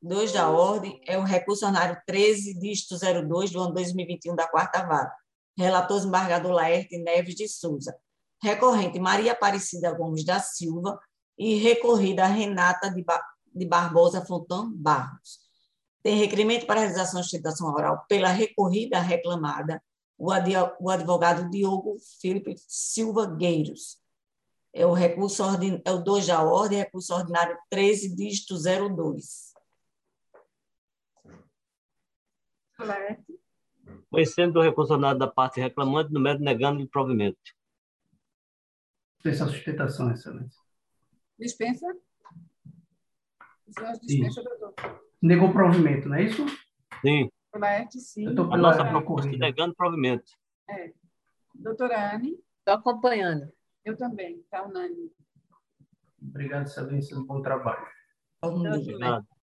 2 da ordem, é o recurso ordinário 13, dígito 02, do ano 2021, da 4ª Vara. Relator, desembargador Laerte Neves de Souza. Recorrente, Maria Aparecida Gomes da Silva. E recorrida, Renata de Barbosa Fontan Barros. Tem requerimento para realização de sustentação oral pela recorrida reclamada, o advogado Diogo Felipe Silva Gueiros. É o recurso é o 2 da ordem, recurso ordinário 13, dígito 02. Conhecendo o recurso ordinário da parte reclamante, no mérito negando o provimento. Dispensa a sustentação, excelência. Dispensa? Dispensa, doutor. Negou o provimento, não é isso? Sim. Laerte, sim. Eu estou A nossa pela proposta é recorrida. negando o provimento. É. Doutora Anne? Estou acompanhando. Eu também, está unânime. Obrigado, excelência, bom trabalho. Obrigado.